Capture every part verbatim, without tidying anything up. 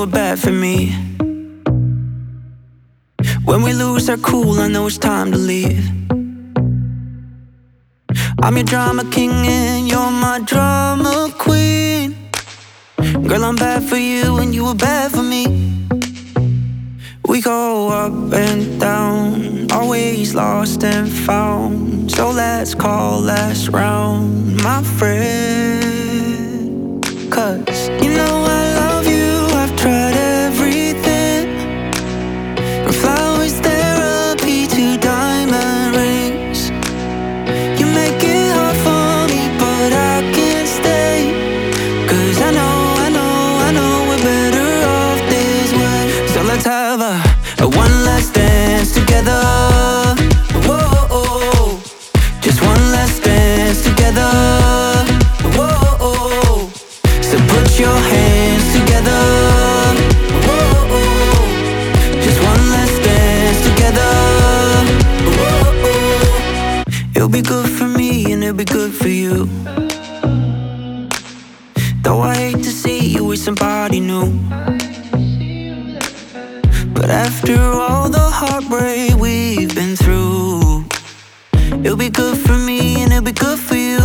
were bad for me. When we lose our cool, I know it's time to leave. I'm your drama king and you're my drama queen. Girl, I'm bad for you and you were bad for me. We go up and down, always lost and found. So let's call last round, my friend. Cause you know I love you, I've tried everything. From flowers, therapy to diamond rings. You make it hard for me, but I can't stay. Cause I know, I know, I know we're better off this way. So let's have a, a one last dance together. Whoa, just one last dance together. Whoa, so put your hands together. Whoa, just one last dance together. Whoa, it'll be good for me and it'll be good for you. Though I hate to see you with somebody new, but after all the heartbreak we've been through, it'll be good for me and it'll be good for you.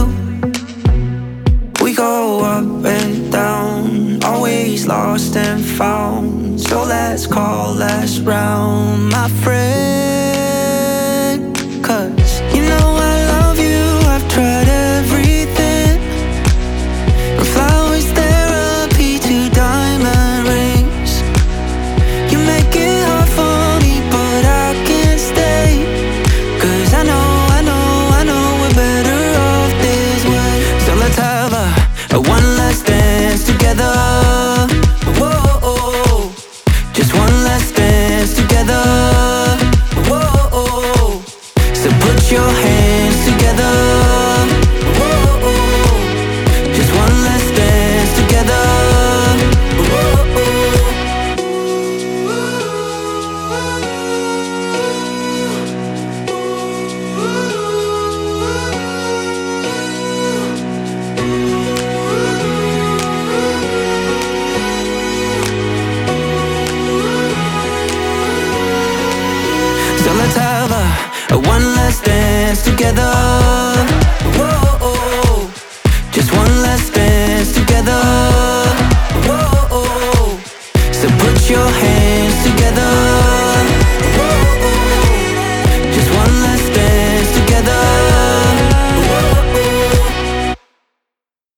We go up and down, always lost and found. So let's call last round, my friend. Cause you know I love you, I've tried everything. From flowers, therapy to diamond rings. You make it hard for me, but I can't stay. Cause I know, I know, I know we're better off this way. So let's have a, a one last dance together. Whoa, just one last dance together. Whoa, so put your hands together. Whoa, just one last dance together. So let's have a, a one last dance together. Whoa, just one